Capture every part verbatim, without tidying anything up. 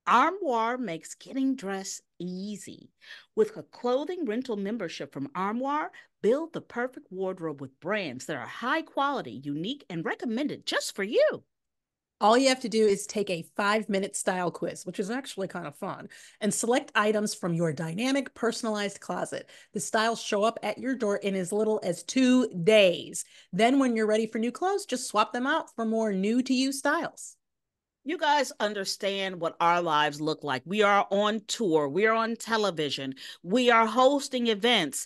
Armoire makes getting dressed easy. With a clothing rental membership from Armoire, build the perfect wardrobe with brands that are high quality, unique, and recommended just for you. All you have to do is take a five minute style quiz, which is actually kind of fun, and select items from your dynamic, personalized closet. The styles show up at your door in as little as two days. Then, when you're ready for new clothes, just swap them out for more new to you styles. You guys understand what our lives look like. We are on tour, we are on television, we are hosting events.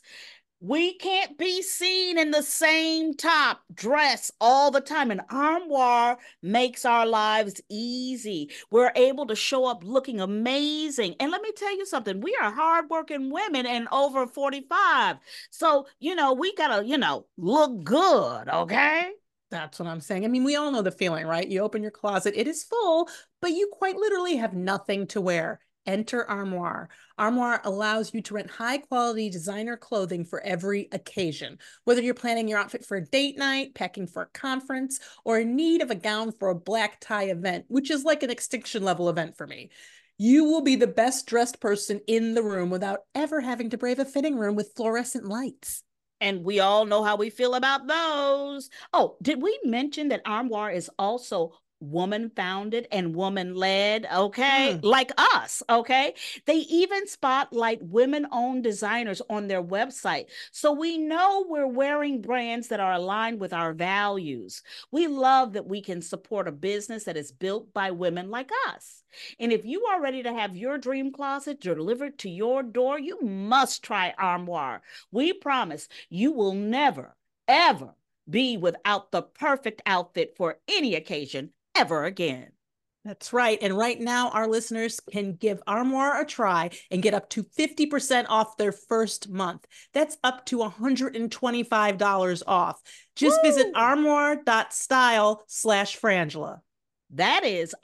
We can't be seen in the same top dress all the time. And Armoire makes our lives easy. We're able to show up looking amazing. And let me tell you something, we are hardworking women and over forty-five. So, you know, we got to, you know, look good, okay? That's what I'm saying. I mean, we all know the feeling, right? You open your closet, it is full, but you quite literally have nothing to wear. Enter Armoire. Armoire allows you to rent high quality designer clothing for every occasion. Whether you're planning your outfit for a date night, packing for a conference, or in need of a gown for a black tie event, which is like an extinction level event for me, you will be the best dressed person in the room without ever having to brave a fitting room with fluorescent lights. And we all know how we feel about those. Oh, did we mention that Armoire is also woman founded and woman led? Okay. Mm. Like us. Okay. They even spotlight women owned designers on their website. So we know we're wearing brands that are aligned with our values. We love that we can support a business that is built by women like us. And if you are ready to have your dream closet delivered to your door, you must try Armoire. We promise you will never, ever be without the perfect outfit for any occasion ever again. That's right. And right now, our listeners can give Armoire a try and get up to fifty percent off their first month. That's up to one hundred twenty-five dollars off. Just Woo! Visit armoire.style slash Frangela. That is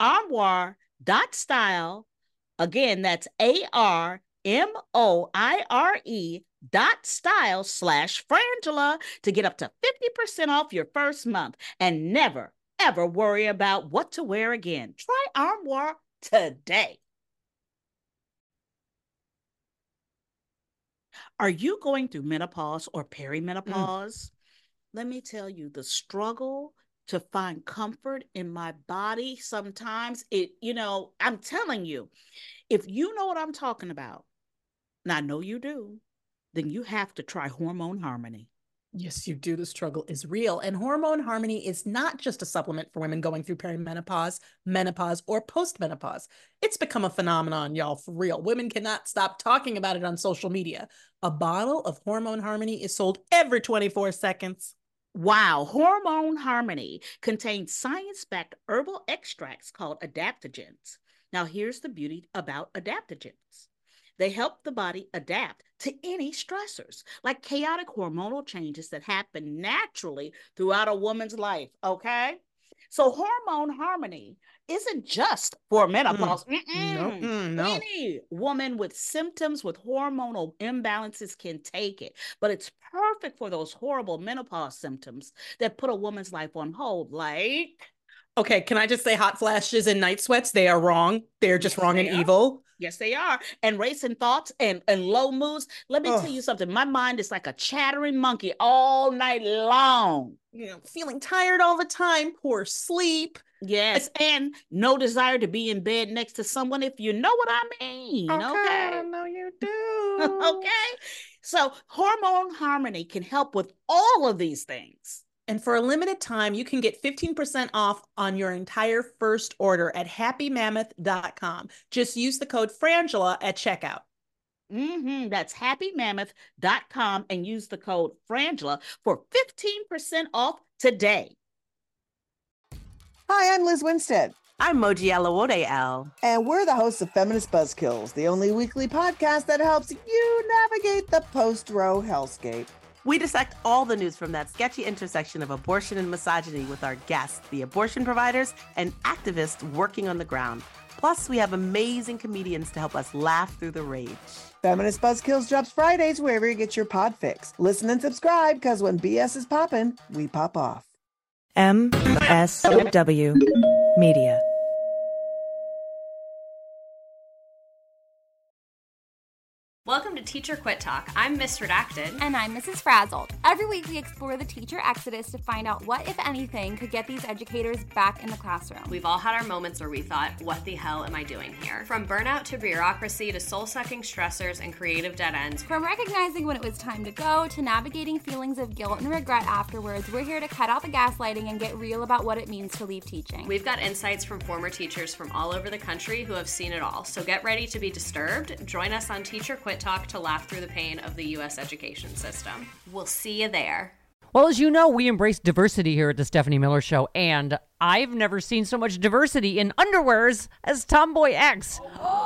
armoire.style. Again, that's A R M O I R E dot style slash Frangela to get up to fifty percent off your first month and never, ever worry about what to wear again. Try Armoire today. Are you going through menopause or perimenopause? Mm. Let me tell you, the struggle to find comfort in my body, sometimes it, you know, I'm telling you, if you know what I'm talking about, and I know you do, then you have to try Hormone Harmony. Yes, you do. The struggle is real. And Hormone Harmony is not just a supplement for women going through perimenopause, menopause, or postmenopause. It's become a phenomenon, y'all, for real. Women cannot stop talking about it on social media. A bottle of Hormone Harmony is sold every twenty-four seconds. Wow. Hormone Harmony contains science-backed herbal extracts called adaptogens. Now, here's the beauty about adaptogens. They help the body adapt to any stressors, like chaotic hormonal changes that happen naturally throughout a woman's life, okay? So Hormone Harmony isn't just for menopause. Mm. No, mm, no. Any woman with symptoms with hormonal imbalances can take it, but it's perfect for those horrible menopause symptoms that put a woman's life on hold, like... Okay, can I just say hot flashes and night sweats? They are wrong. They're just yes, wrong and are. evil. Yes, they are. And racing thoughts and, and low moods. Let me Ugh. tell you something. My mind is like a chattering monkey all night long. You know, feeling tired all the time, poor sleep. Yes, and no desire to be in bed next to someone, if you know what I mean. Okay, okay? I know you do. Okay. So Hormone Harmony can help with all of these things. And for a limited time, you can get fifteen percent off on your entire first order at happy mammoth dot com. Just use the code Frangela at checkout. Mm-hmm. That's happy mammoth dot com and use the code Frangela for fifteen percent off today. Hi, I'm Liz Winstead. I'm Moji Alawode Al. And we're the hosts of Feminist Buzzkills, the only weekly podcast that helps you navigate the post-Roe hellscape. We dissect all the news from that sketchy intersection of abortion and misogyny with our guests, the abortion providers and activists working on the ground. Plus, we have amazing comedians to help us laugh through the rage. Feminist Buzzkills drops Fridays wherever you get your pod fix. Listen and subscribe, because when B S is popping, we pop off. M S W Media. Teacher Quit Talk. I'm Miss Redacted. And I'm Missus Frazzled. Every week we explore the teacher exodus to find out what, if anything, could get these educators back in the classroom. We've all had our moments where we thought, what the hell am I doing here? From burnout to bureaucracy to soul-sucking stressors and creative dead ends. From recognizing when it was time to go to navigating feelings of guilt and regret afterwards, we're here to cut out the gaslighting and get real about what it means to leave teaching. We've got insights from former teachers from all over the country who have seen it all. So get ready to be disturbed. Join us on Teacher Quit Talk to laugh through the pain of the U S education system. We'll see you there. Well, as you know, we embrace diversity here at the Stephanie Miller Show, and I've never seen so much diversity in underwears as Tomboy X.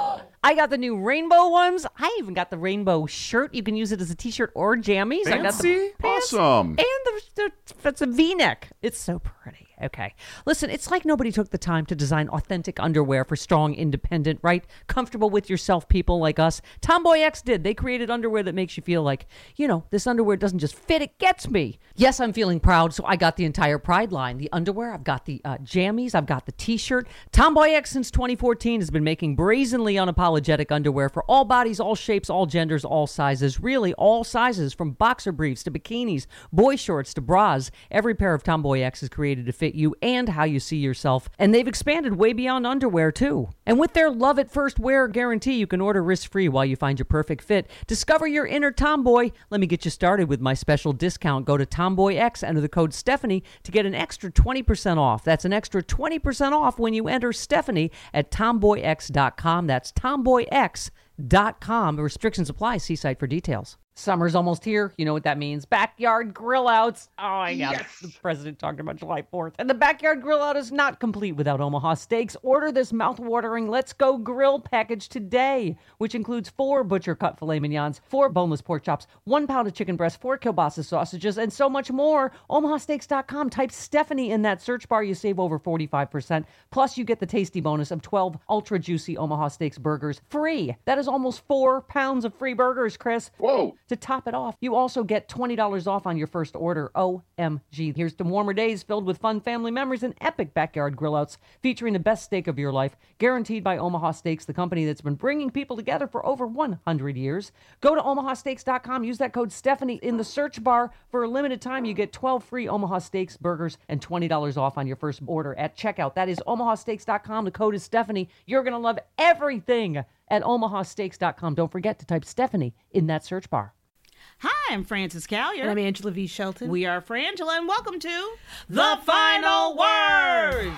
I got the new rainbow ones. I even got the rainbow shirt. You can use it as a t-shirt or jammies. Fancy? I got the pants Awesome. And the, the, it's a V-neck. It's so pretty. Okay. Listen, it's like nobody took the time to design authentic underwear for strong, independent, right? Comfortable with yourself people like us. Tomboy X did. They created underwear that makes you feel like, you know, this underwear doesn't just fit, it gets me. Yes, I'm feeling proud, so I got the entire Pride line. The underwear, I've got the uh, jammies, I've got the t-shirt. Tomboy X since twenty fourteen has been making brazenly unapologetic underwear for all bodies, all shapes, all genders, all sizes. Really, all sizes, from boxer briefs to bikinis, boy shorts to bras. Every pair of Tomboy X is created to fit you and how you see yourself. And they've expanded way beyond underwear, too. And with their love at first wear guarantee, you can order risk-free while you find your perfect fit. Discover your inner tomboy. Let me get you started with my special discount. Go to Tomboy X, enter the code Stephanie to get an extra twenty percent off. That's an extra twenty percent off when you enter Stephanie at tomboy x dot com. That's tomboy x dot com. Restrictions apply. See site for details. Summer's almost here. You know what that means. Backyard grill outs. Oh, my God. Yes. The president talked about July fourth. And the backyard grill out is not complete without Omaha Steaks. Order this mouth-watering Let's Go Grill package today, which includes four butcher-cut filet mignons, four boneless pork chops, one pound of chicken breast, four kielbasa sausages, and so much more. omaha steaks dot com. Type Stephanie in that search bar. You save over forty-five percent. Plus, you get the tasty bonus of twelve ultra-juicy Omaha Steaks burgers free. That is almost four pounds of free burgers, Chris. Whoa. To top it off, you also get twenty dollars off on your first order. O M G. Here's to warmer days filled with fun family memories and epic backyard grill outs featuring the best steak of your life, guaranteed by Omaha Steaks, the company that's been bringing people together for over one hundred years. Go to omaha steaks dot com. Use that code Stephanie in the search bar. For a limited time, you get twelve free Omaha Steaks burgers and twenty dollars off on your first order at checkout. That is omaha steaks dot com. The code is Stephanie. You're going to love everything at omaha steaks dot com. Don't forget to type Stephanie in that search bar. Hi, I'm Frances Callier. And I'm Angela V. Shelton. We are Frangela, and welcome to The Final Word.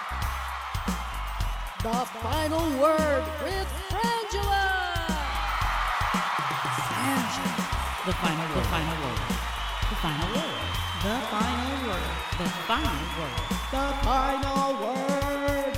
The Final Word with Frangela. Frangela. The final word. The final word. The final word. The final word. The final word. The Final Word.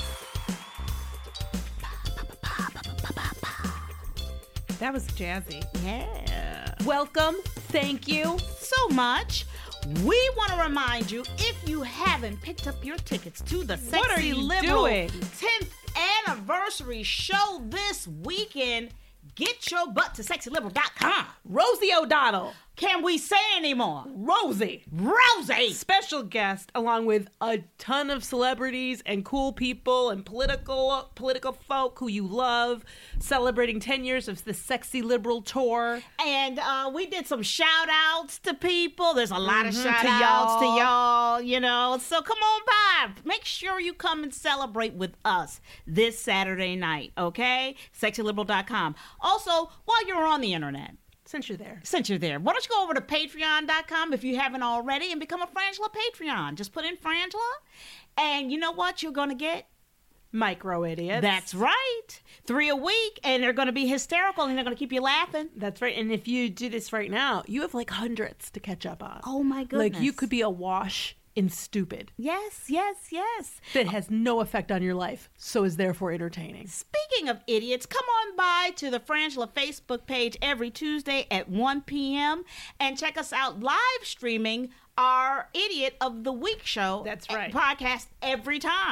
That was jazzy. Yeah. Welcome. Thank you So much. We want to remind you, if you haven't picked up your tickets to the What are Sexy you Liberal doing? tenth anniversary show this weekend, get your butt to sexy liberal dot com. Rosie O'Donnell. Can we say anymore? Rosie. Rosie! Special guest, along with a ton of celebrities and cool people and political political folk who you love, celebrating ten years of the Sexy Liberal Tour. And uh, we did some shout outs to people. There's a lot Mhm, of shout to outs to y'all. y'all, you know. So come on by. Make sure you come and celebrate with us this Saturday night, okay? sexy liberal dot com. Also, while you're on the internet, Since you're there. since you're there, why don't you go over to patreon dot com if you haven't already and become a Frangela Patreon. Just put in Frangela, and you know what you're going to get? Micro idiots. That's right. Three a week, and they're going to be hysterical, and they're going to keep you laughing. That's right. And if you do this right now, you have like hundreds to catch up on. Oh, my goodness. Like you could be awash in stupid. Yes, yes, yes. That has no effect on your life, so is therefore entertaining. Speaking of idiots, come on by to the Frangela Facebook page every Tuesday at one p.m. and check us out live streaming our Idiot of the Week show. That's right. Podcast every time.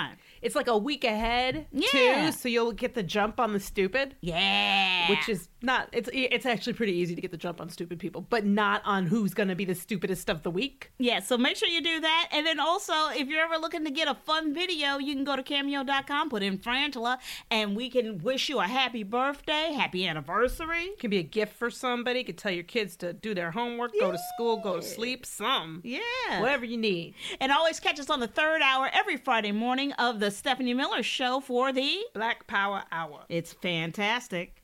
it's like a week ahead Yeah. too, so you'll get the jump on the stupid. Yeah. Which is not, it's it's actually pretty easy to get the jump on stupid people, but not on who's going to be the stupidest of the week. Yeah, so make sure you do that. And then also, if you're ever looking to get a fun video, you can go to cameo dot com, put in Frangela, and we can wish you a happy birthday, happy anniversary. It can be a gift for somebody. You can tell your kids to do their homework, go to school, go to sleep, some. Yeah. Whatever you need. And always catch us on the third hour every Friday morning of the Stephanie Miller Show for the Black Power Hour. It's fantastic.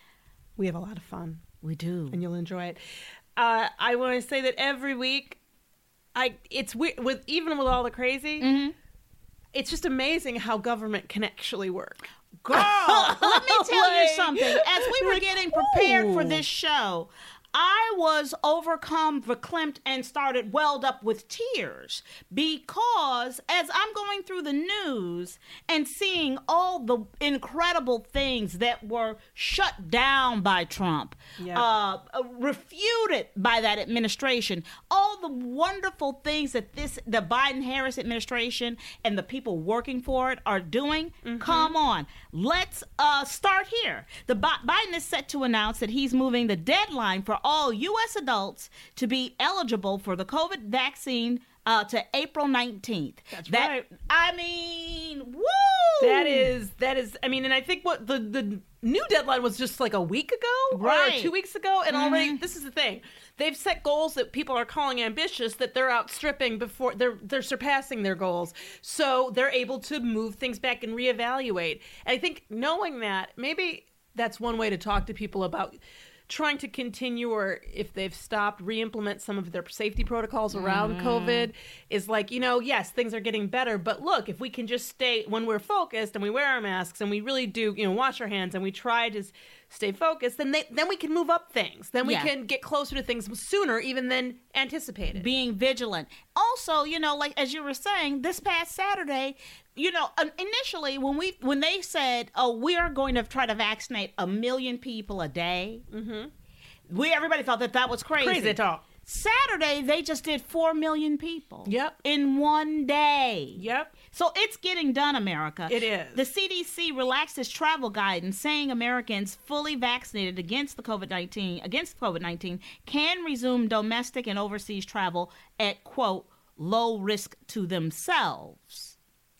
We have a lot of fun. We do. And you'll enjoy it. Uh, I want to say that every week, I it's weird, with even with all the crazy, Mm-hmm. it's just amazing how government can actually work. Girl, let me tell you Like- something. As we were like, getting prepared for ooh. this show, I was overcome, verklempt, and started welled up with tears because as I'm going through the news and seeing all the incredible things that were shut down by Trump, Yeah. uh, uh, refuted by that administration, all the wonderful things that this the Biden-Harris administration and the people working for it are doing, come on, let's uh, start here. The Bi- Biden is set to announce that he's moving the deadline for all U S adults to be eligible for the COVID vaccine uh, to April nineteenth. That's that, right. I mean, woo! That is, that is, I mean, and I think what the, the new deadline was just like a week ago Right. or two weeks ago. And already, this is the thing. They've set goals that people are calling ambitious that they're outstripping before they're, they're surpassing their goals. So they're able to move things back and reevaluate. And I think knowing that, maybe that's one way to talk to people about trying to continue, or if they've stopped, re-implement some of their safety protocols around COVID is like, you know, yes, things are getting better, but look, if we can just stay, when we're focused and we wear our masks and we really do, you know, wash our hands and we try to s- stay focused, then they, then we can move up things. Then we Yeah. can get closer to things sooner even than anticipated. Being vigilant. Also, you know, like as you were saying, this past Saturday, you know, um, initially when we when they said, "Oh, we are going to try to vaccinate a million people a day," mm-hmm. we everybody thought that that was crazy. Crazy talk. Saturday, they just did four million people. Yep. In one day. Yep. So it's getting done, America. It is. The C D C relaxed its travel guidance, saying Americans fully vaccinated against the COVID nineteen against COVID nineteen can resume domestic and overseas travel at, quote, low risk to themselves.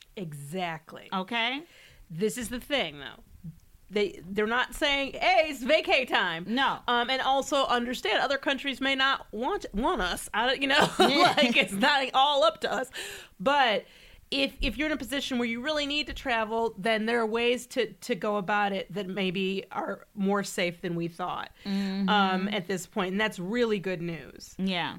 Exactly. Okay? This is the thing, though. They they're not saying, "Hey, it's vacay time." No. Um, and also understand other countries may not want want us. I don't, you know, like it's not all up to us. But if if you're in a position where you really need to travel, then there are ways to to go about it that maybe are more safe than we thought um, at this point, and that's really good news. Yeah.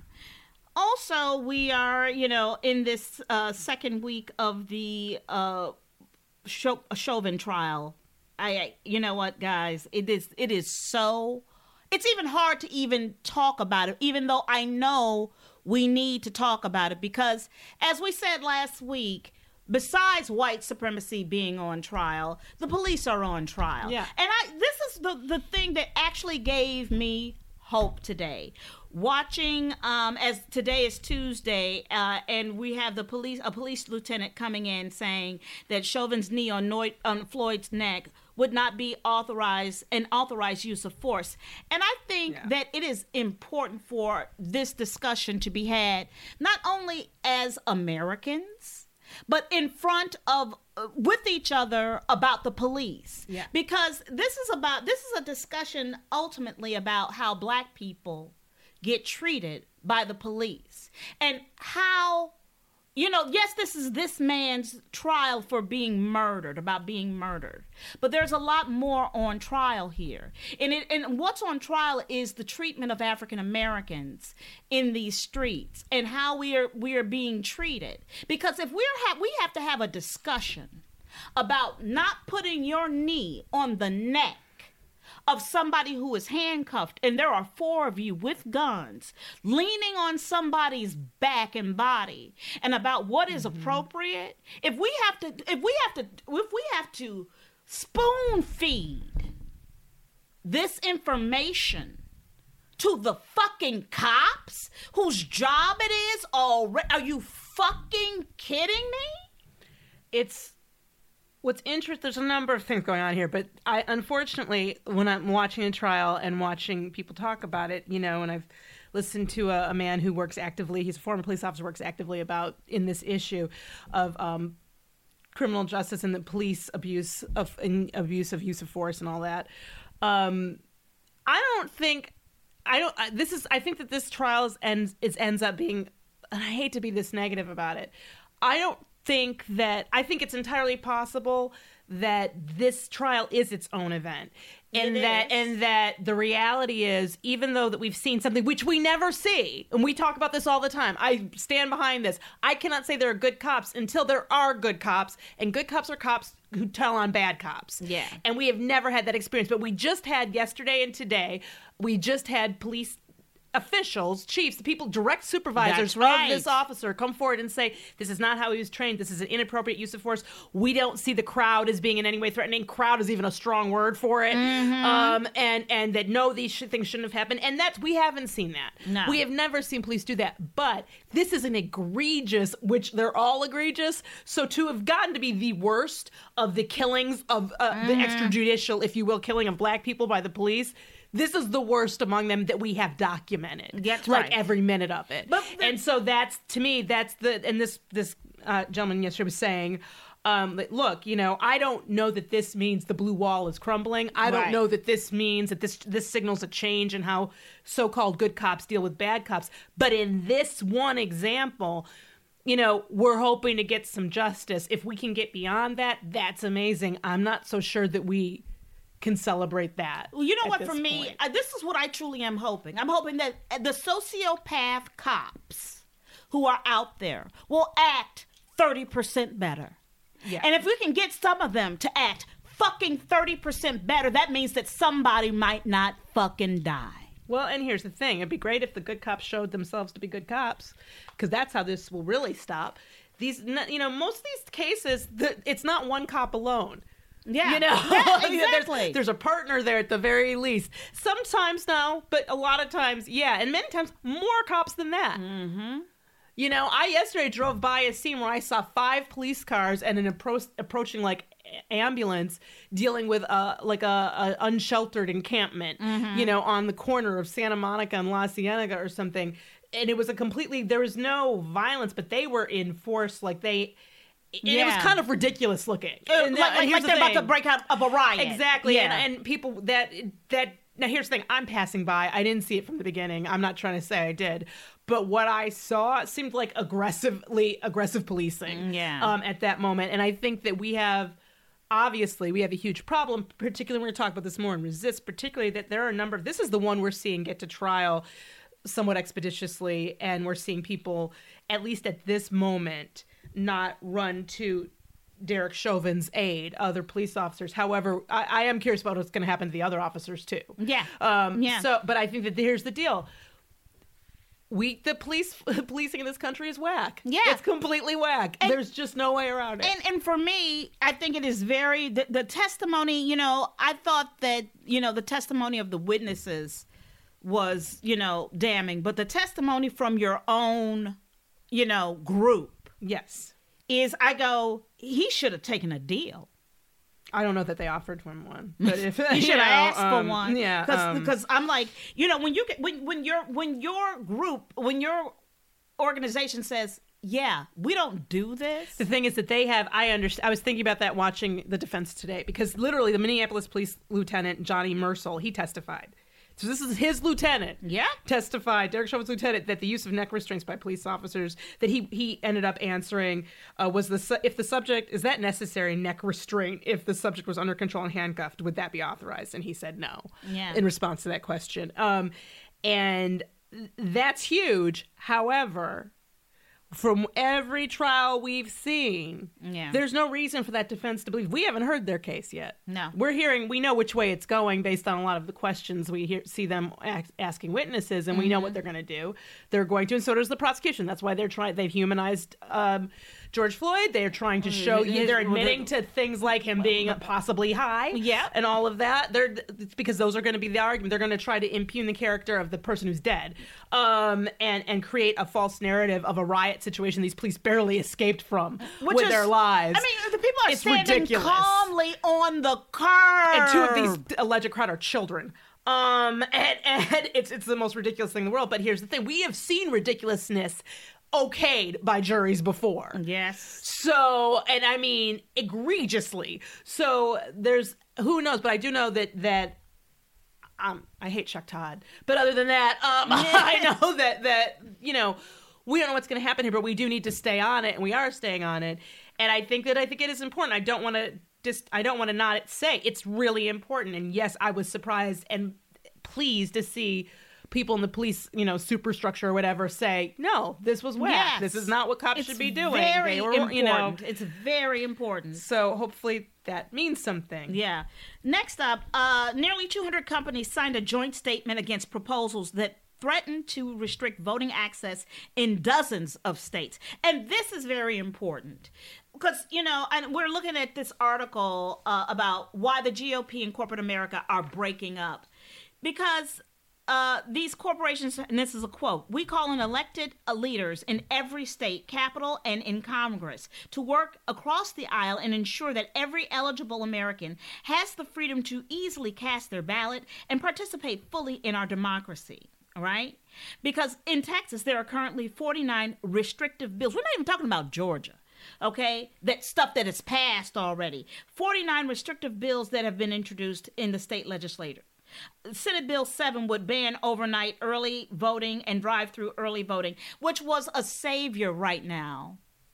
Also, we are, you know, in this uh, second week of the uh, Cho- Chauvin trial. I, I, you know what, guys? It is, it is so. It's even hard to even talk about it, even though I know we need to talk about it because, as we said last week, besides white supremacy being on trial, the police are on trial. Yeah. And I, this is the the thing that actually gave me hope today. Watching, um, as today is Tuesday, uh, and we have the police, a police lieutenant coming in saying that Chauvin's knee on, Noy- on Floyd's neck would not be authorized, an authorized use of force. And I think Yeah. that it is important for this discussion to be had, not only as Americans, but in front of uh, with each other about the police. Yeah. Because this is about this is a discussion ultimately about how black people get treated by the police and how, you know, yes, this is this man's trial for being murdered, about being murdered, but there's a lot more on trial here. And it, and what's on trial is the treatment of African Americans in these streets and how we are we are being treated. Because if we're ha- we have to have a discussion about not putting your knee on the neck of somebody who is handcuffed, and there are four of you with guns leaning on somebody's back and body, and about what is appropriate. If we have to, if we have to, if we have to spoon feed this information to the fucking cops whose job it is already, are you fucking kidding me? It's what's interesting, there's a number of things going on here, but I unfortunately, when I'm watching a trial and watching people talk about it, you know, and I've listened to a, a man who works actively, he's a former police officer, works actively about in this issue of um, criminal justice and the police abuse of and abuse of use of force and all that. Um, I don't think, I don't, I, this is, I think that this trial is, ends, it ends up being, and I hate to be this negative about it, I don't think that, I think it's entirely possible that this trial is its own event. And It that is. and that the reality is, even though that we've seen something which we never see, and we talk about this all the time, I stand behind this. I cannot say there are good cops until there are good cops, and good cops are cops who tell on bad cops. Yeah. And we have never had that experience. But we just had yesterday and today, we just had police officials, chiefs, the people, direct supervisors That's right. of this officer come forward and say, this is not how he was trained. This is an inappropriate use of force. We don't see the crowd as being in any way threatening. Crowd is even a strong word for it. Mm-hmm. Um, and, and that, no, these sh- things shouldn't have happened. And that's, we haven't seen that. No. We have never seen police do that. But this is an egregious, which they're all egregious. So to have gotten to be the worst of the killings of uh, Mm-hmm. the extrajudicial, if you will, killing of black people by the police, this is the worst among them that we have documented. That's like right. every minute of it. But the- and so that's, to me, that's the, and this this uh, gentleman yesterday was saying, um, that, look, you know, I don't know that this means the blue wall is crumbling. I don't Right. know that this means that this this signals a change in how so-called good cops deal with bad cops. But in this one example, you know, we're hoping to get some justice. If we can get beyond that, that's amazing. I'm not so sure that we can celebrate that. Well, you know at what? this For me, point. uh, this is what I truly am hoping. I'm hoping that uh, the sociopath cops who are out there will act thirty percent better. Yeah. And if we can get some of them to act fucking thirty percent better, that means that somebody might not fucking die. Well, and here's the thing. It'd be great if the good cops showed themselves to be good cops, because that's how this will really stop. These, you know, most of these cases, the, it's not one cop alone. Yeah. You know, Yeah, You know, there's- exactly. there's, a partner there at the very least. Sometimes no, but a lot of times, yeah. And many times more cops than that. Mm-hmm. You know, I yesterday drove by a scene where I saw five police cars and an appro- approaching like a- ambulance dealing with uh, like a, a unsheltered encampment, Mm-hmm. you know, on the corner of Santa Monica and La Cienega or something. And it was a completely, there was no violence, but they were in force, like they, and it was Yeah. kind of ridiculous looking. Uh, And like that- and like, here's like the they're about thing. to break out of a riot. Exactly. Yeah. And, and people that that now here's the thing. I'm passing by. I didn't see it from the beginning. I'm not trying to say I did. But what I saw seemed like aggressively aggressive policing Yeah. um, at that moment. And I think that we have obviously we have a huge problem, particularly when we're talking about this more in Resist, particularly that there are a number of this is the one we're seeing get to trial somewhat expeditiously, and we're seeing people, at least at this moment, not run to Derek Chauvin's aid, other police officers. However, I, I am curious about what's going to happen to the other officers too. Yeah. Um, Yeah. So, but I think that here's the deal: we, the police, policing in this country is whack. Yeah. It's completely whack. And- There's just no way around it. And and for me, I think it is very the, the testimony. You know, I thought that you know the testimony of the witnesses was you know damning, but the testimony from your own you know group yes, is I go he should have taken a deal. I don't know that they offered him one, but if You should know, have asked um, for one. yeah, because um, I'm like you know when you get when when your when your group when your organization says yeah we don't do this. The thing is that they have, I understand, I was thinking about that watching the defense today, because literally the Minneapolis police lieutenant, Johnny Mersel, he testified. So this is his lieutenant. Yeah. Testified, Derek Chauvin's lieutenant, that the use of neck restraints by police officers, that he he ended up answering uh, was the, su- if the subject, is that necessary neck restraint if the subject was under control and handcuffed, would that be authorized? And he said no. Yeah. In response to that question. Um, and that's huge. However, from every trial we've seen, Yeah. there's no reason for that defense to believe. We haven't heard their case yet. No. We're hearing, we know which way it's going based on a lot of the questions we hear, see them ask, asking witnesses, and we know what they're going to do. They're going to, and so does the prosecution. That's why they're trying, they've humanized um, George Floyd. They're trying to show you, they're admitting to things like him being possibly high Yeah. and all of that. They're it's because those are going to be the argument. They're going to try to impugn the character of the person who's dead um, and, and create a false narrative of a riot situation these police barely escaped from Which with is- their lives. I mean, the people are It's standing ridiculous. calmly on the curb. And two of these alleged crowd are children. Um, and, and it's it's the most ridiculous thing in the world. But here's the thing. We have seen ridiculousness okayed by juries before. Yes. So, and I mean, egregiously. So there's, who knows, but I do know that, that, um, I hate Chuck Todd. But other than that, um, I know that, that, you know, we don't know what's going to happen here, but we do need to stay on it, and we are staying on it. And I think that, I think it is important. I don't want to just, I don't want to not say it's really important. And yes, I was surprised and pleased to see people in the police, you know, superstructure or whatever say, no, this was whack. Yes. This is not what cops It's should be doing. very They were, important. you know, It's very important. so hopefully that means something. Yeah. Next up, uh, nearly two hundred companies signed a joint statement against proposals that threaten to restrict voting access in dozens of states. And this is very important because, you know, and we're looking at this article uh, about why the G O P and corporate America are breaking up. Because uh, these corporations, and this is a quote, we call on elected leaders in every state, capital, and in Congress to work across the aisle and ensure that every eligible American has the freedom to easily cast their ballot and participate fully in our democracy. All right? Because in Texas, there are currently forty-nine restrictive bills. We're not even talking about Georgia. Okay, that stuff that is passed already. forty-nine restrictive bills that have been introduced in the state legislature. Senate Bill seven would ban overnight early voting and drive-through early voting, which was a savior right now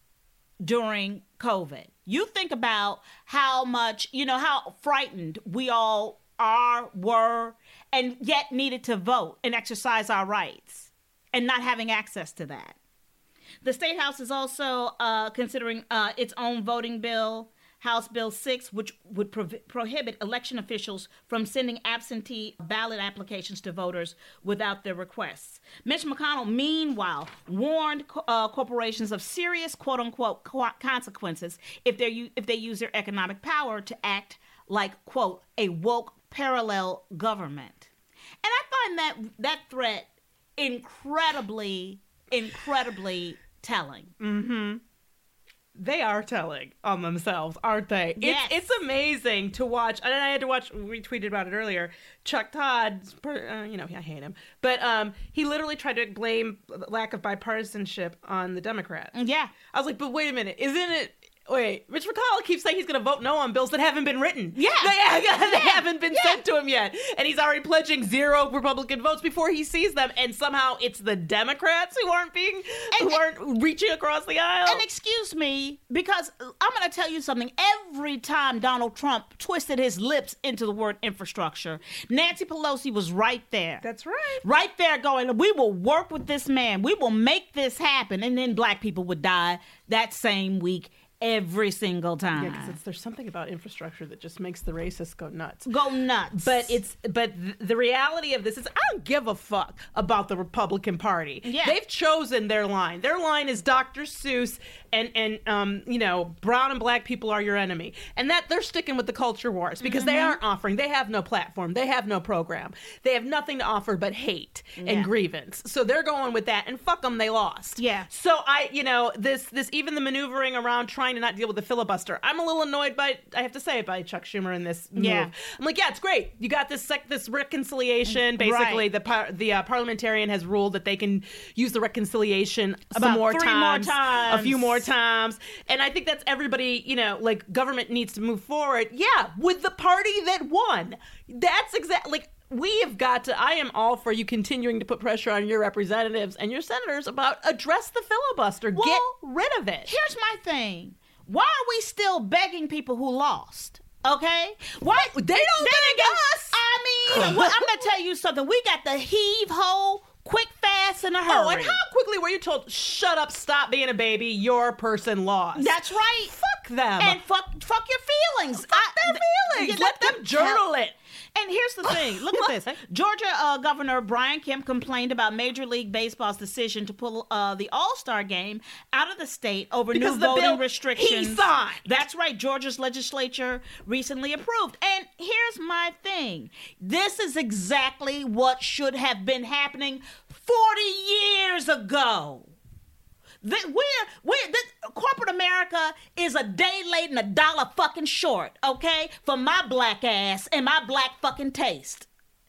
during COVID. You think about how much, you know, how frightened we all are, were, and yet needed to vote and exercise our rights and not having access to that. The State House is also uh, considering uh, its own voting bill, House Bill six, which would pro- prohibit election officials from sending absentee ballot applications to voters without their requests. Mitch McConnell, meanwhile, warned co- uh, corporations of serious quote-unquote co- consequences if, they're, if they use their economic power to act like, quote, a woke parallel government. And I find that that threat incredibly, incredibly telling. Mm-hmm. They are telling on themselves, aren't they? Yes. It's it's amazing to watch. And I had to watch, we tweeted about it earlier, Chuck Todd, uh, you know, I hate him. But um, he literally tried to blame lack of bipartisanship on the Democrats. Yeah. I was like, but wait a minute, isn't it... Wait, Mitch McConnell keeps saying he's going to vote no on bills that haven't been written. Yeah. They, they haven't been yeah. sent to him yet. And he's already pledging zero Republican votes before he sees them. And somehow it's the Democrats who aren't being, and, who aren't reaching across the aisle. And excuse me, because I'm going to tell you something. Every time Donald Trump twisted his lips into the word infrastructure, Nancy Pelosi was right there. That's right. Right there going, we will work with this man. We will make this happen. And then black people would die that same week. Every single time. Yeah, because there's something about infrastructure that just makes the racists go nuts. Go nuts. But it's but th- the reality of this is I don't give a fuck about the Republican Party. Yeah. They've chosen their line. Their line is Doctor Seuss and and um you know brown and black people are your enemy, and that they're sticking with the culture wars because mm-hmm. they aren't offering. They have no platform. They have no program. They have nothing to offer but hate yeah. and grievance. So they're going with that, and fuck them, they lost. Yeah. So I you know this this even the maneuvering around trying to not deal with the filibuster. I'm a little annoyed by, I have to say it, by Chuck Schumer in this move. Yeah. I'm like, yeah, it's great. You got this sec- this reconciliation. Basically, right. the par- the uh, parliamentarian has ruled that they can use the reconciliation About some more three times, more times, a few more times, and I think that's everybody. You know, like government needs to move forward. Yeah, with the party that won. That's exactly like. We have got to, I am all for you continuing to put pressure on your representatives and your senators about address the filibuster. Well, get rid of it. Here's my thing. Why are we still begging people who lost? Okay? Why? They don't beg us. I mean, well, I'm going to tell you something. We got the heave-ho, quick, fast, in a hurry. Oh, and how quickly were you told, shut up, stop being a baby, your person lost? That's right. Fuck them. And fuck fuck your feelings. Fuck I, their feelings. Let, let them journal tell, it. And And here's the thing. Look at this. Georgia uh, Governor Brian Kemp complained about Major League Baseball's decision to pull uh, the All-Star game out of the state over Because new the voting bill restrictions. he signed. That's right. Georgia's legislature recently approved. And here's my thing. This is exactly what should have been happening forty years ago. The, we're, we're, the, corporate America is a day late and a dollar fucking short, okay, for my black ass and my black fucking taste.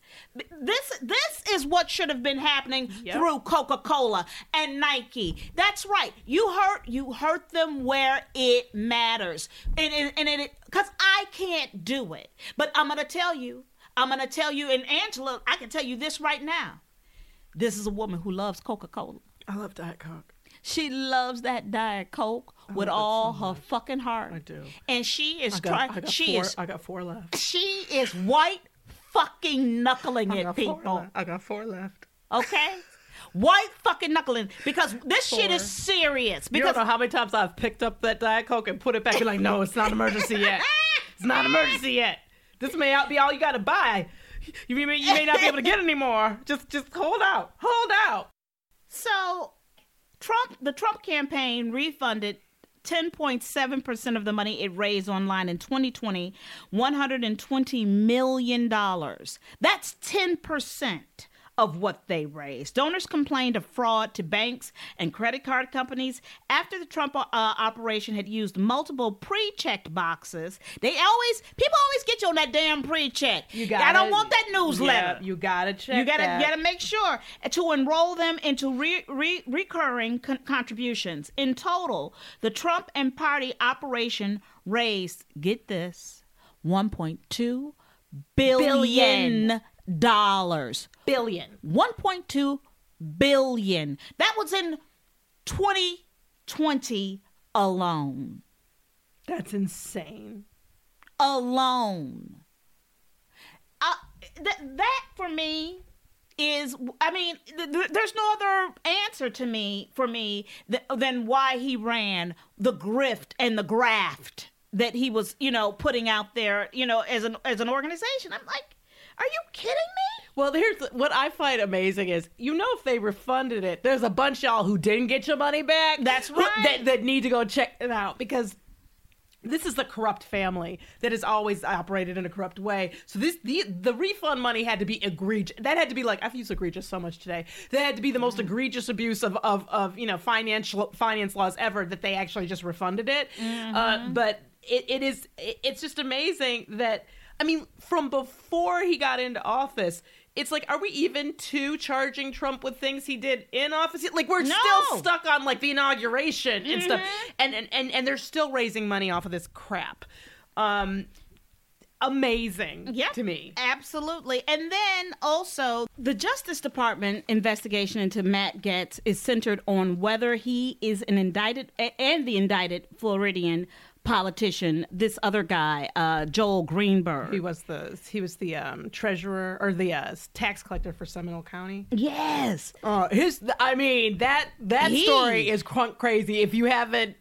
This this is what should have been happening yep. through Coca-Cola and Nike. That's right. You hurt you hurt them where it matters, and and, and it because I can't do it. But I'm gonna tell you. I'm gonna tell you, and Angela, I can tell you this right now. This is a woman who loves Coca-Cola. I love Diet Coke. She loves that Diet Coke with all so her much. fucking heart. I do. And she is I got, trying. I got She four, is. I got four left. She is white fucking knuckling I it, got people. Four I got four left. Okay, white fucking knuckling because this Four. shit is serious. You Because don't know how many times I've picked up that Diet Coke and put it back. You're like, no, it's not an emergency yet. It's not an emergency yet. This may not be all you got to buy. You may, you may not be able to get any more. Just, just hold out. Hold out. so, Trump, the Trump campaign refunded ten point seven percent of the money it raised online in twenty twenty, one hundred twenty million dollars. That's ten percent of what they raised. Donors complained of fraud to banks and credit card companies after the Trump uh, operation had used multiple pre-checked boxes. They always, people always get you on that damn pre-check. You gotta, I don't want that newsletter. Yeah, you gotta check You gotta, that. you gotta make sure to enroll them into re, re, recurring con- contributions. In total, the Trump and party operation raised, get this, one point two billion dollars. Dollars. Billion. one point two billion. That was in twenty twenty alone. That's insane. Alone. Uh, th- that for me is, I mean, th- th- there's no other answer to me, for me, th- than why he ran the grift and the graft that he was, you know, putting out there, you know, as an as an organization. I'm like, are you kidding me? Well, here's what I find amazing is, you know, if they refunded it, there's a bunch of y'all who didn't get your money back. That's who- right. That, that need to go check it out, because this is the corrupt family that has always operated in a corrupt way. So this the the refund money had to be egregious. That had to be like, I've used egregious so much today. That had to be the most egregious abuse of of, of you know financial finance laws ever, that they actually just refunded it. Mm-hmm. Uh, but it, it is it, it's just amazing that, I mean, from before he got into office, it's like, are we even to charging Trump with things he did in office? Like, we're No. still stuck on like the inauguration and stuff, Mm-hmm. and, and and and they're still raising money off of this crap. Um, amazing Yep, to me. Absolutely. And then also, the Justice Department investigation into Matt Gaetz is centered on whether he is an indicted and the indicted Floridian politician, this other guy, uh, Joel Greenberg. He was the he was the um, treasurer or the uh, tax collector for Seminole County. Yes. Uh, his, I mean, that that He- story is crunk crazy. If you haven't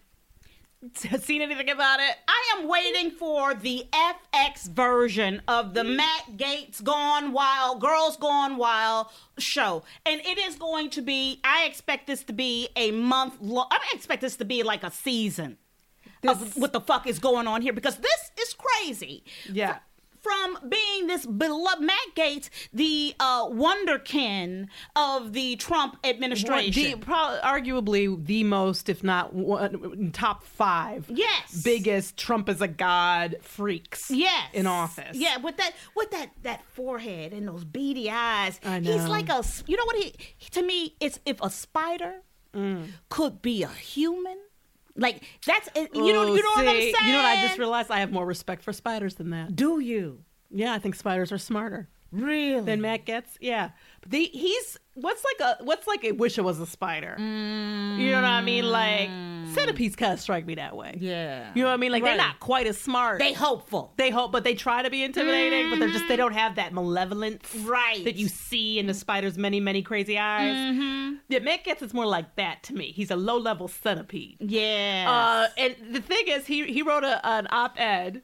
seen anything about it, I am waiting for the F X version of the Matt Gaetz Gone Wild, Girls Gone Wild show. And it is going to be, I expect this to be a month long. I expect this to be like a season of what the fuck is going on here, because this is crazy. Yeah. From being this beloved Matt Gaetz, the uh, wonderkin of the Trump administration. The, probably, arguably the most, if not one, top five, Yes. biggest Trump is a god freaks, Yes. in office. Yeah, with that with that that forehead and those beady eyes. I He's know. like a, you know what he, he- to me, it's if a spider Mm. could be a human. Like, that's, you know, Oh, you know what I'm see, saying? You know what I just realized? I have more respect for spiders than that. Do you? Yeah, I think spiders are smarter Really? than Matt Gaetz. Yeah, but the, he's what's like a what's like a wish it was a spider. Mm. You know what I mean? Like centipedes kind of strike me that way. Yeah. You know what I mean? Like Right. they're not quite as smart. They hopeful. They hope, but they try to be intimidating, but they're just, they don't have that malevolence Right. that you see in the spider's many, many crazy eyes. Mm-hmm. Yeah, Matt Gaetz is more like that to me. He's a low-level centipede. Yeah. Uh, and the thing is, he he wrote a, an op-ed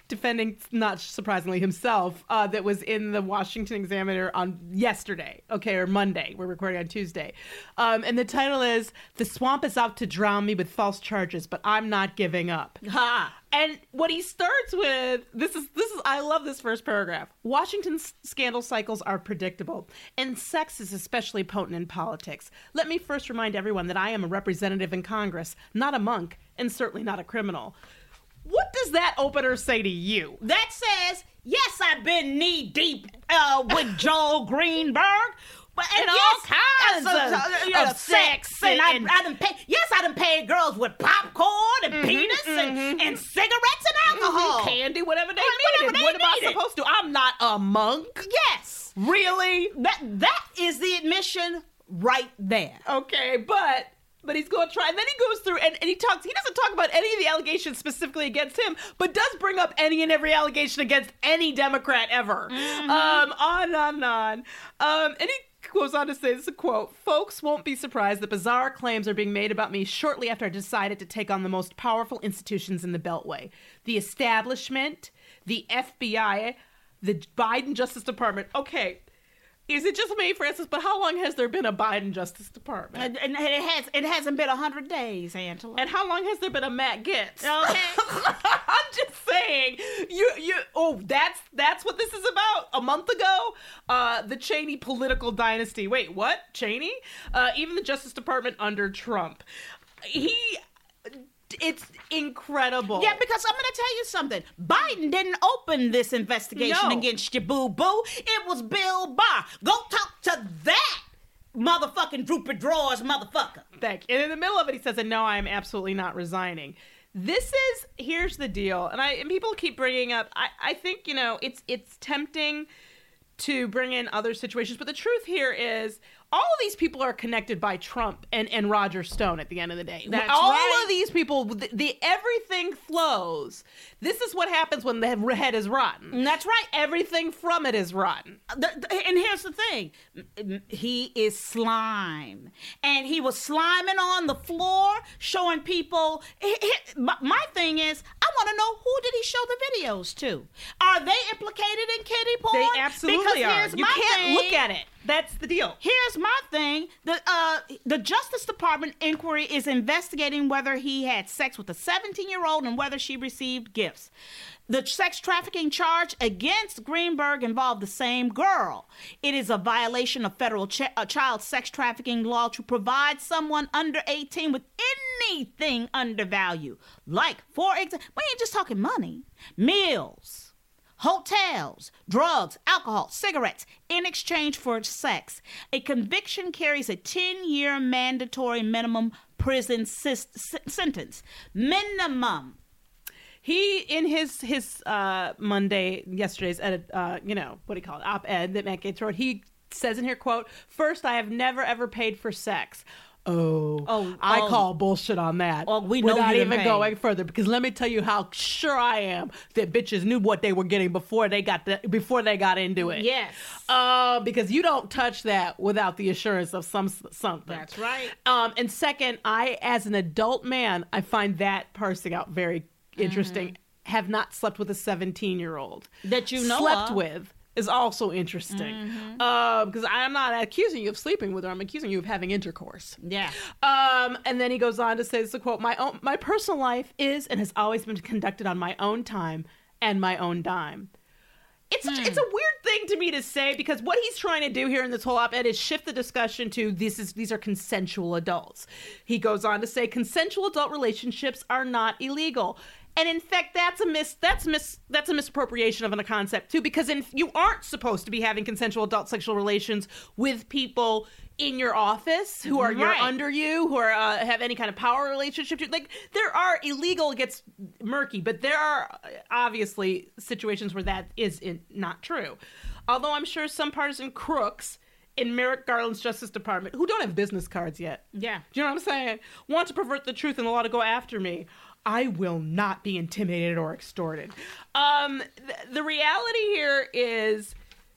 defending, not surprisingly himself, uh, that was in the Washington Examiner on yesterday, okay, or Monday. We're recording on Tuesday. Um, and the title is, "The Swamp is Out to Drown Me with False Charges, but I'm Not Giving Up." Ha! And what he starts with, this is, this is, I love this first paragraph. Washington's scandal cycles are predictable, and sex is especially potent in politics. Let me first remind everyone that I am a representative in Congress, not a monk, and certainly not a criminal. What does that opener say to you? That says, yes, I've been knee deep uh, with Joel Greenberg. But, and, And yes, all kinds yes, of- uh, you know, of sex and, and- I, I done pay, yes, I done paid girls with popcorn and Mm-hmm, penis and, and cigarettes and alcohol. Candy, whatever they Whatever needed. they What am I needed. supposed to? I'm not a monk. Yes, Really? that that is the admission right there. Okay, but but he's going to try. And then he goes through and, and he talks. He doesn't talk about any of the allegations specifically against him, but does bring up any and every allegation against any Democrat ever. Mm-hmm. Um, on and on and on. Um, and he goes on to say, this is a quote, "Folks won't be surprised that bizarre claims are being made about me shortly after I decided to take on the most powerful institutions in the Beltway. The establishment, the F B I, the Biden Justice Department." Okay. Is it just me, Francis? But how long has there been a Biden Justice Department? And, and it has it hasn't been a hundred days, Angela. And how long has there been a Matt Gaetz? Okay. I'm just saying, you you oh that's that's what this is about. A month ago, uh, the Cheney political dynasty. Wait, what? Cheney? Uh, even the Justice Department under Trump. He. It's incredible. Yeah, because I'm going to tell you something. Biden didn't open this investigation No. against you, boo-boo. It was Bill Barr. Go talk to that motherfucking droopy drawers motherfucker. Thank you. And in the middle of it, he says, "And no, I am absolutely not resigning." This is, here's the deal. And I and people keep bringing up, I, I think, you know, it's it's tempting to bring in other situations. But the truth here is, all of these people are connected by Trump and, and Roger Stone at the end of the day. That's all right. of these people, the, the everything flows. This is what happens when the head is rotten. And that's right. Everything from it is rotten. The- the- and here's the thing. He is slime. And he was sliming on the floor, showing people. he- he- my, my thing is, I want to know, who did he show the videos to? Are they implicated in kiddie porn? They absolutely Because are. here's You my can't thing. look at it. That's the deal. Here's my thing. The uh, the Justice Department inquiry is investigating whether he had sex with a seventeen-year-old and whether she received gifts. The sex trafficking charge against Greenberg involved the same girl. It is a violation of federal ch- uh, child sex trafficking law to provide someone under eighteen with anything undervalued. Like, for example, we ain't just talking money. Meals. Hotels, drugs, alcohol, cigarettes, in exchange for sex. A conviction carries a ten-year mandatory minimum prison sis- sentence. Minimum. He, in his his uh, Monday, yesterday's edit, uh, you know, what do you call it, op-ed that Matt Gaetz wrote, he says in here, quote, "First, I have never, ever paid for sex." Oh, Oh, I oh. call bullshit on that. Oh, we know without you didn't even pay. going further, because let me tell you how sure I am that bitches knew what they were getting before they got the, before they got into it. Yes. Uh, because you don't touch that without the assurance of some something. That's right. Um, and second, I, as an adult man, I find that parsing out very interesting. Mm-hmm. Have not slept with a seventeen-year-old That you know slept of. with is also interesting. Mm-hmm. Um, because I'm not accusing you of sleeping with her. I'm accusing you of having intercourse. Yeah. Um, and then he goes on to say, this is a quote, my own, my personal life is and has always been conducted on my own time and my own dime. It's Hmm. it's a weird thing to me to say, because what he's trying to do here in this whole op-ed is shift the discussion to this is these are consensual adults. He goes on to say consensual adult relationships are not illegal. And in fact, that's a mis that's mis that's a misappropriation of a concept too, because in, you aren't supposed to be having consensual adult sexual relations with people in your office who are you're Right. under you, who are uh, have any kind of power relationship to. Like, there are illegal gets murky, but there are uh, obviously situations where that is in, not true. Although I'm sure some partisan crooks in Merrick Garland's Justice Department, who don't have business cards yet, Yeah. do you know what I'm saying, want to pervert the truth and the law to go after me, I will not be intimidated or extorted. Um, th- the reality here is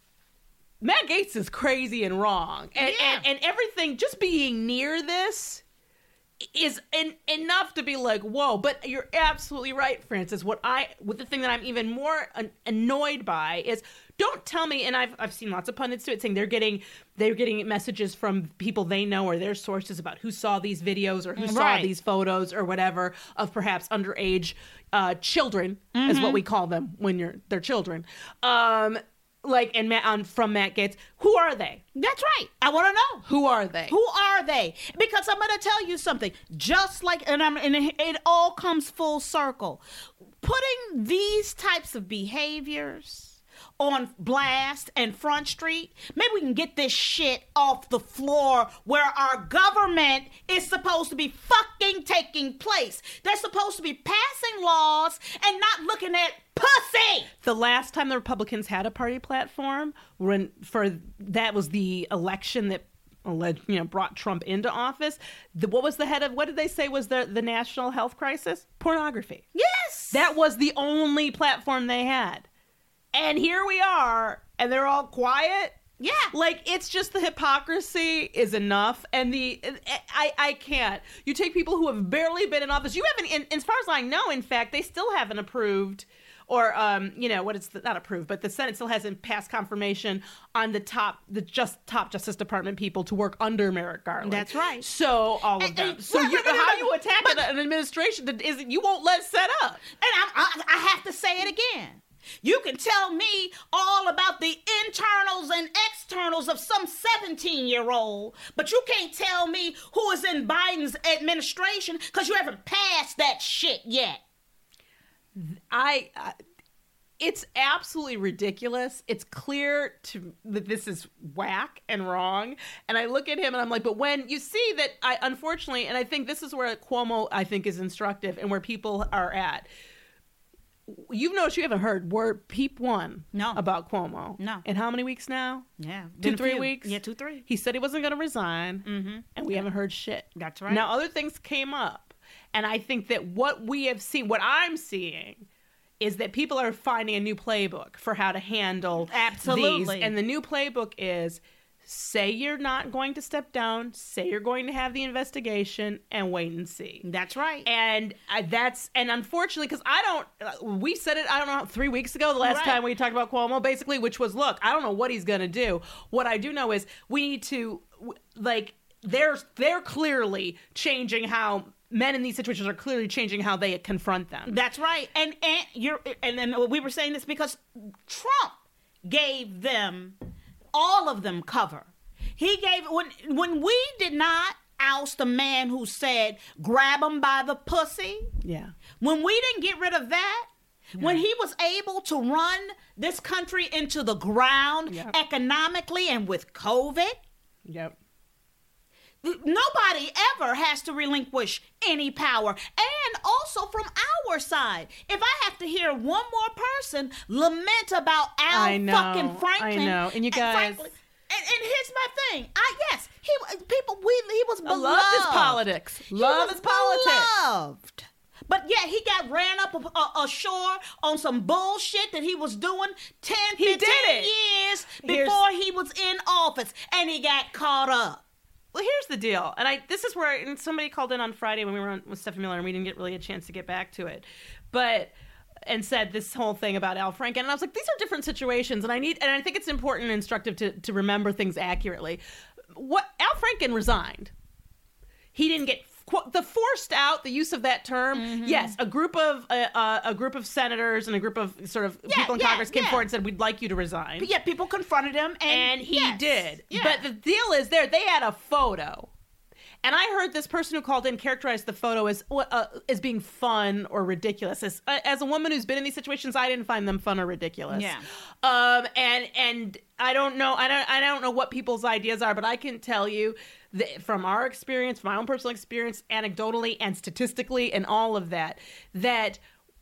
Matt Gaetz is crazy and wrong. And, Yeah. and, and everything, just being near this is en- enough to be like, whoa. But you're absolutely right, Frances. What I, what the thing that I'm even more an- annoyed by is, don't tell me, and I've I've seen lots of pundits do it, saying they're getting they're getting messages from people they know or their sources about who saw these videos or who Right. saw these photos or whatever of perhaps underage uh, children, mm-hmm. is what we call them when you're they're children. Um, like and Matt, um, from Matt Gaetz, who are they? That's right. I want to know. Who are they? Who are they? Because I'm going to tell you something. Just like, and, I'm, and it, it all comes full circle. Putting these types of behaviors on blast and Front Street, maybe we can get this shit off the floor where our government is supposed to be fucking taking place. They're supposed to be passing laws and not looking at pussy. The last time the Republicans had a party platform, when for that was the election that alleged, you know, brought Trump into office. The, what was the head of? What did they say was the the national health crisis? Pornography. Yes, that was the only platform they had. And here we are, and they're all quiet. Yeah. Like, it's just the hypocrisy is enough. And the, I, I can't. You take people who have barely been in office. You haven't, in, as far as I know, in fact, they still haven't approved or, um, you know, what it's not approved, but the Senate still hasn't passed confirmation on the top, the just top Justice Department people to work under Merrick Garland. That's right. So all of And- them. and- So right, you, right, right, how right, you attack but- an administration that isn't, you won't let set up. And I'm, I, I have to say it again. You can tell me all about the internals and externals of some seventeen-year-old, but you can't tell me who is in Biden's administration because you haven't passed that shit yet. I, I it's absolutely ridiculous. It's clear to that this is whack and wrong. And I look at him and I'm like, but when you see that, I unfortunately, and I think this is where Cuomo, I think, is instructive and where people are at. You've noticed you haven't heard word peep one No. about Cuomo. No. In how many weeks now? Yeah. Two, Been a three few. weeks? Yeah, two, three. He said he wasn't going to resign, Mm-hmm. and we haven't heard shit. That's right. Now, other things came up, and I think that what we have seen, what I'm seeing, is that people are finding a new playbook for how to handle Absolutely. these. And the new playbook is, say you're not going to step down, say you're going to have the investigation, and wait and see. That's right. And uh, that's, and unfortunately, because I don't, uh, we said it, I don't know, three weeks ago, the last Right. time we talked about Cuomo, basically, which was, look, I don't know what he's going to do. What I do know is we need to, w- like, they're, they're clearly changing how, men in these situations are clearly changing how they confront them. That's right. And and you're and then we were saying this because Trump gave them all of them cover. He gave when when we did not oust the man who said grab him by the pussy. Yeah. When we didn't get rid of that, when he was able to run this country into the ground Yep. economically and with COVID, Yep. nobody ever has to relinquish any power. And also from our side, if I have to hear one more person lament about Al I know, fucking Franklin, I know. And you guys- Franklin, and, and here's my thing. I yes, he people we he was I beloved. love his politics. He Love was his politics. beloved. But yeah, he got ran up a- a- ashore on some bullshit that he was doing ten, He fifteen did it. years Here's- before he was in office, and he got caught up. Well, here's the deal, and I this is where and somebody called in on Friday when we were on with Stephanie Miller, and we didn't get really a chance to get back to it, but and said this whole thing about Al Franken, and I was like, these are different situations, and I need and I think it's important and instructive to to remember things accurately. What Al Franken resigned, he didn't get qu- the forced out the use of that term. Mm-hmm. Yes, a group of uh, uh, a group of senators and a group of sort of Yeah, people in yeah, Congress came yeah. forward and said, we'd like you to resign. But yeah, people confronted him, and, And he yes, did. yeah. But the deal is there, they had a photo. And I heard this person who called in characterize the photo as uh, as being fun or ridiculous. As uh, as a woman who's been in these situations, I didn't find them fun or ridiculous. Yeah. Um. And and I don't know. I don't. I don't know what people's ideas are, but I can tell you that from our experience, from my own personal experience, anecdotally and statistically, and all of that, that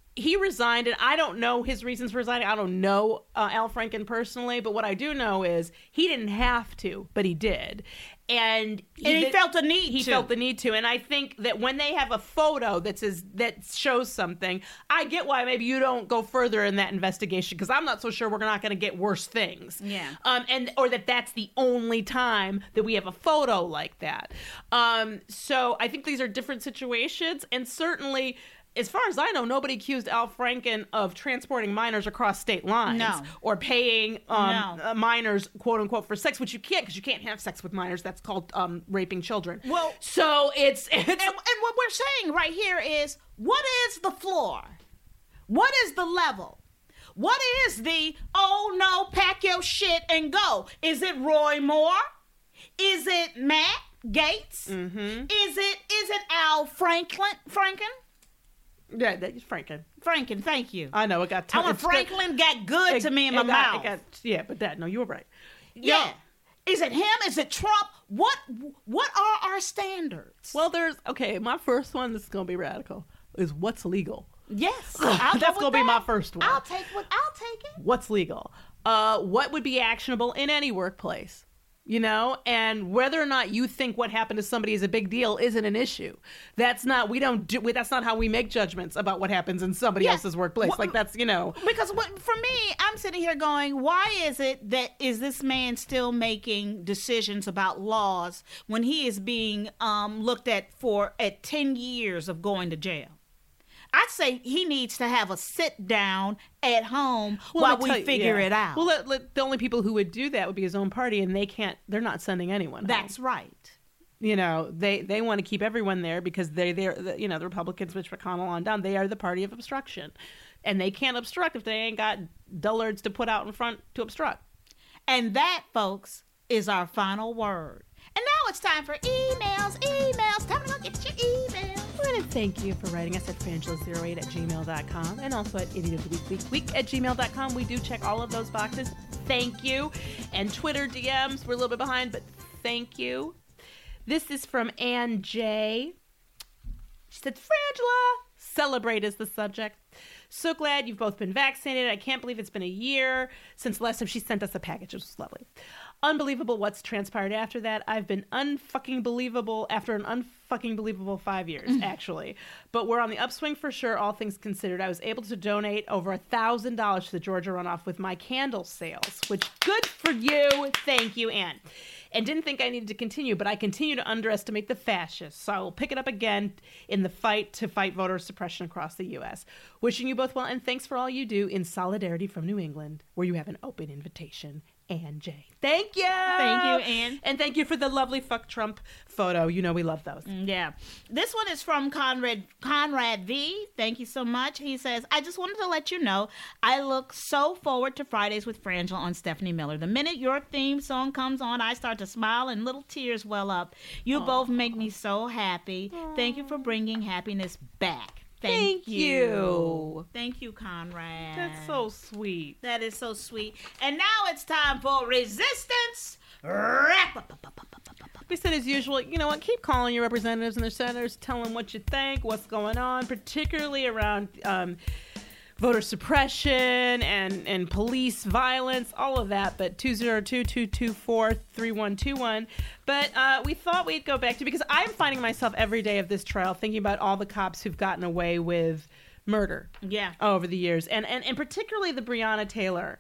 he resigned, and I don't know his reasons for resigning. I don't know uh, Al Franken personally, but what I do know is he didn't have to, but he did. And he, and he did, felt the need he to. felt the need to. And I think that when they have a photo that says, that shows something, I get why maybe you don't go further in that investigation, because I'm not so sure we're not going to get worse things. Yeah. Um, and or that that's the only time that we have a photo like that. Um, so I think these are different situations, and certainly, as far as I know, nobody accused Al Franken of transporting minors across state lines No. or paying um, No. uh, minors, quote unquote, for sex, which you can't, because you can't have sex with minors. That's called um, raping children. Well, so it's, it's and, and what we're saying right here is, what is the floor? What is the level? What is the, oh no, pack your shit and go? Is it Roy Moore? Is it Matt Gaetz? Mm-hmm. Is it is it Al Franklin? Franken? Yeah, that's Franken. Franken, thank you. I know it got. T- Alan it's got- Franklin got good it- to me in it my got- mouth. it got- yeah, but that no, you were right. yeah. Yeah. Is it him? Is it Trump? What What are our standards? Well, there's okay. My first one, this is gonna be radical, is what's legal. Yes, I'll go That's with gonna be that. my first one. I'll take what I'll take it. What's legal? Uh, what would be actionable in any workplace? You know, and whether or not you think what happened to somebody is a big deal isn't an issue. That's not, we don't do, we, that's not how we make judgments about what happens in somebody Yeah. else's workplace. Wh- Like that's, you know. Because what, for me, I'm sitting here going, why is it that is this man still making decisions about laws when he is being um, looked at for at ten years of going to jail? I'd say he needs to have a sit down at home Well, while let me we tell you- figure yeah. it out. Well, let, let, the only people who would do that would be his own party, and they can't, they're not sending anyone home. That's right. You know, they, they want to keep everyone there because they're there, you know, the Republicans, Mitch McConnell on down, they are the party of obstruction. And they can't obstruct if they ain't got dullards to put out in front to obstruct. And that, folks, is our final word. And now it's time for emails, emails. Time to go get your emails. I want to thank you for writing us at frangela zero eight at gmail dot com and also at idiot of the week, week, week at gmail dot com. We do check all of those boxes. Thank you. And Twitter D Ms, we're a little bit behind, but thank you. This is from Ann J. She said, Frangela, celebrate is the subject. So glad you've both been vaccinated. I can't believe it's been a year since the last time she sent us a package. It was lovely. Unbelievable what's transpired after that. I've been unfucking believable after an unfucking believable five years, actually. But we're on the upswing for sure, all things considered. I was able to donate over a thousand dollars to the Georgia runoff with my candle sales, which good for you. Thank you, Ann. And didn't think I needed to continue, but I continue to underestimate the fascists. So I will pick it up again in the fight to fight voter suppression across the U S. Wishing you both well, and thanks for all you do in solidarity from New England, where you have an open invitation. Ann J. Thank you. Thank you, Ann. And thank you for the lovely fuck Trump photo. You know we love those. Yeah. This one is from Conrad Conrad V. Thank you so much. He says, I just wanted to let you know I look so forward to Fridays with Frangela on Stephanie Miller. The minute your theme song comes on, I start to smile and little tears well up. You Aww. both make me so happy. Aww. Thank you for bringing happiness back. Thank, Thank you. Thank you, Conrad. That's so sweet. That is so sweet. And now it's time for Resistance Wrap. We said as usual, you know what, keep calling your representatives and their senators, tell them what you think, what's going on, particularly around um, voter suppression and, and police violence, all of that, but two zero two, two two four, three one two one. But uh, we thought we'd go back to, because I'm finding myself every day of this trial thinking about all the cops who've gotten away with murder Yeah. over the years, and, and, and particularly the Breonna Taylor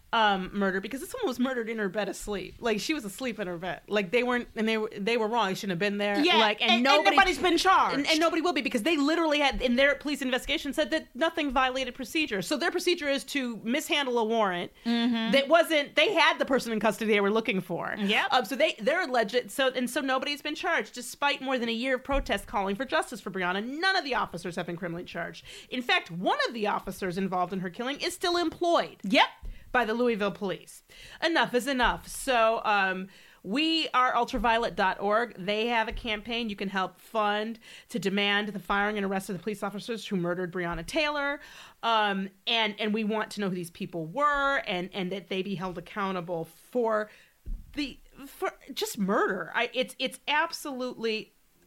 um murder, because this woman was murdered in her bed asleep. Like, she was asleep in her bed. Like, they weren't, and they were they were wrong. They shouldn't have been there. Yeah, like, and, and, and nobody, nobody's been charged. and, and nobody will be, because they literally had, in their police investigation, said that nothing violated procedure. So their procedure is to mishandle a warrant Mm-hmm. that wasn't, they had the person in custody they were looking for. Yep. Um, so they they're alleged. So and so nobody's been charged, despite more than a year of protest calling for justice for Breonna. None of the officers have been criminally charged. In fact, one of the officers involved in her killing is still employed. Yep. By the Louisville police. Enough is enough. So um, we are ultraviolet dot org. They have a campaign you can help fund to demand the firing and arrest of the police officers who murdered Breonna Taylor. Um, and, and we want to know who these people were, and, and that they be held accountable for the for just murder. I, it's it's absolutely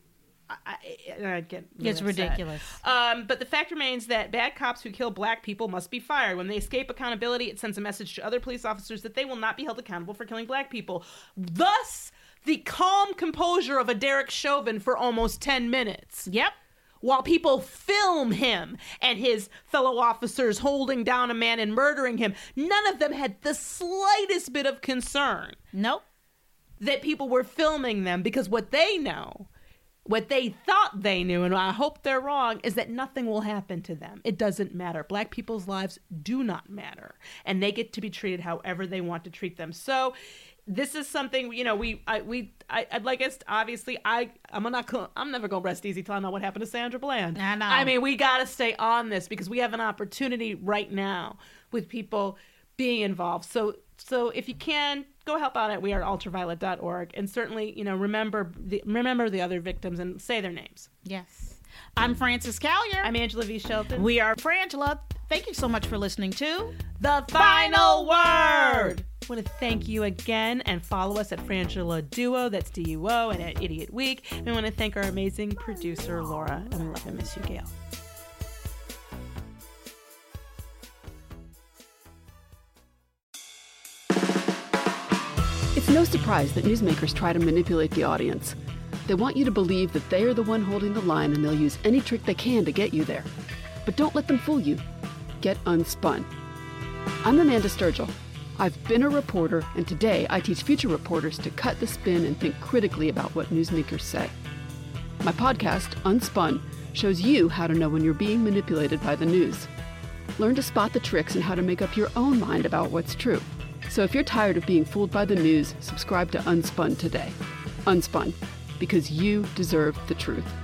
I, I, I get really It's upset. ridiculous. Um, but the fact remains that bad cops who kill black people must be fired. When they escape accountability, it sends a message to other police officers that they will not be held accountable for killing black people. Thus, the calm composure of a Derek Chauvin for almost ten minutes. Yep. While people film him and his fellow officers holding down a man and murdering him, none of them had the slightest bit of concern. Nope. That people were filming them, because what they know, what they thought they knew, and I hope they're wrong, is that nothing will happen to them. It doesn't matter. Black people's lives do not matter, and they get to be treated however they want to treat them. So this is something, you know, we, I, we, I, I'd like us, to, obviously, I, I'm not, I'm never going to rest easy till I know what happened to Sandra Bland. I know. I mean, we got to stay on this because we have an opportunity right now with people being involved. So, so if you can, go help out at we are ultraviolet dot org, and certainly, you know, remember the remember the other victims and say their names. Yes. I'm Frances Callier. I'm Angela V. Shelton. We are Frangela. Thank you so much for listening to The Final Word. I want to thank you again and follow us at Frangela Duo, that's D U O, and at Idiot Week. We want to thank our amazing producer, Laura, and we love and miss you, Gail. It's no surprise that newsmakers try to manipulate the audience. They want you to believe that they are the one holding the line, and they'll use any trick they can to get you there. But don't let them fool you. Get unspun. I'm Amanda Sturgill. I've been a reporter, and today I teach future reporters to cut the spin and think critically about what newsmakers say. My podcast, Unspun, shows you how to know when you're being manipulated by the news. Learn to spot the tricks and how to make up your own mind about what's true. So if you're tired of being fooled by the news, subscribe to Unspun today. Unspun, because you deserve the truth.